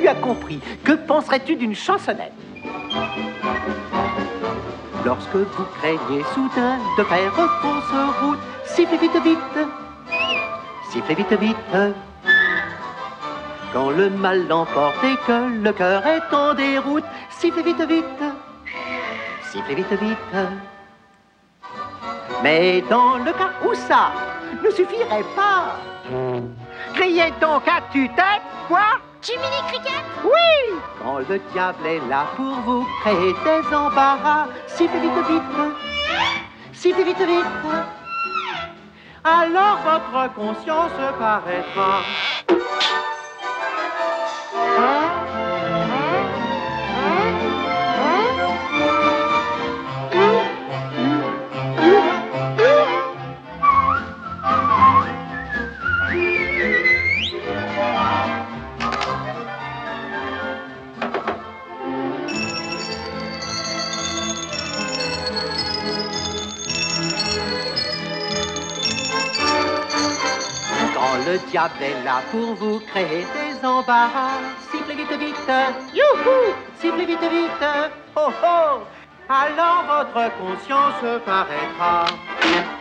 tu as compris, que penserais-tu d'une chansonnette? Lorsque vous craignez soudain de faire fausse route, sifflez vite, vite, sifflez vite, vite. Quand le mal l'emporte et que le cœur est en déroute, sifflez vite, vite, sifflez vite, vite. Mais dans le cas où ça ne suffirait pas, criez donc à tue-tête, quoi? Jiminy Cricket? Oui! Quand le diable est là pour vous créer des embarras, sifflez vite, vite, sifflez vite, vite. Alors votre conscience paraîtra. Le diable est là pour vous créer des embarras. Sifflez vite, vite, youhou! Sifflez vite, vite, oh oh! Alors votre conscience paraîtra.